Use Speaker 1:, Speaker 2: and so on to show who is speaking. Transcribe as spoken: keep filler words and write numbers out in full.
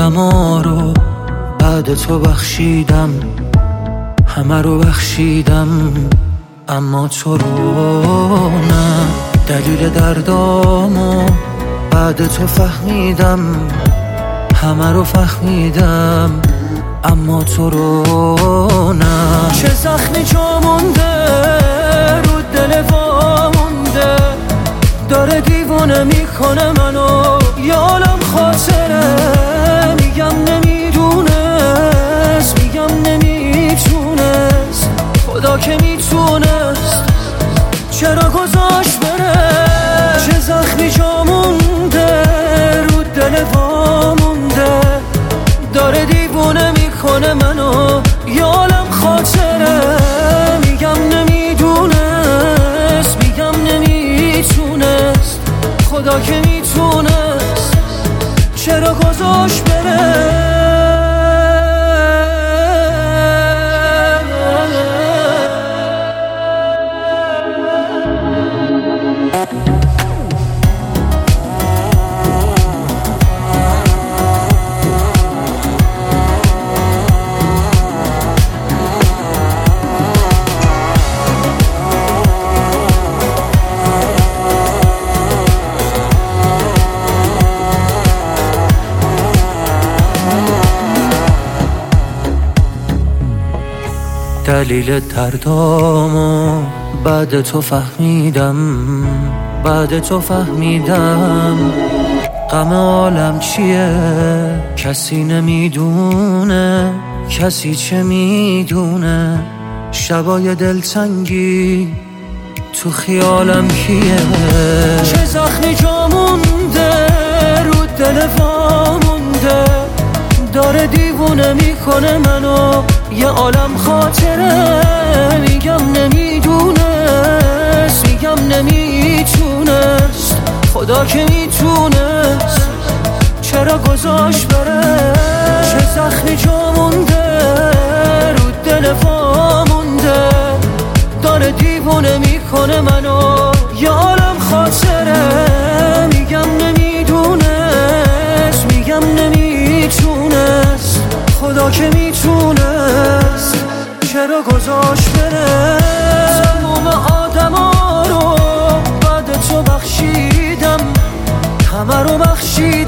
Speaker 1: عالما رو بعد تو بخشیدم، همه رو بخشیدم اما تو رو نه. دلیل دردامو بعد تو فهمیدم، همه رو فهمیدم اما تو رو نه. چه زخمی جا مونده رو دل وا مونده، داره دیوونه میکنه منو، یه عالم خاطره. میگم نمیدونست، میگم نمیتونست، خدا که میتونست چرا گذاشت بره. چه زخمی جا مونده رو دل وا مونده، داره دیوونه میکنه منو، یه عالم خاطره. میگم نمیدونست، میگم نمیتونست، خدا که میتونست چرا گذاشت بره. دلیل دردامو بعد تو فهمیدم، بعد تو فهمیدم غم عالم چیه. کسی نمیدونه، کسی چه میدونه، شبای دلتنگی تو خیالم کیه. چه زخمی جا مونده رو دل وا مونده، داره دیوونه میکنه منو، یه عالم خاطره. میگم نمیدونست، میگم نمیتونست، خدا که میتونست چرا گذاشت بره. چه زخمی جا مونده رو دل وا مونده، داره دیوونه میکنه منو، یه عالم خاطره. میگم نمیدونست، میگم نمیتونست، خدا که میتونست چرا گذاشت بره. تمام آدما رو بعد تو بخشیدم، همه رو بخشیدم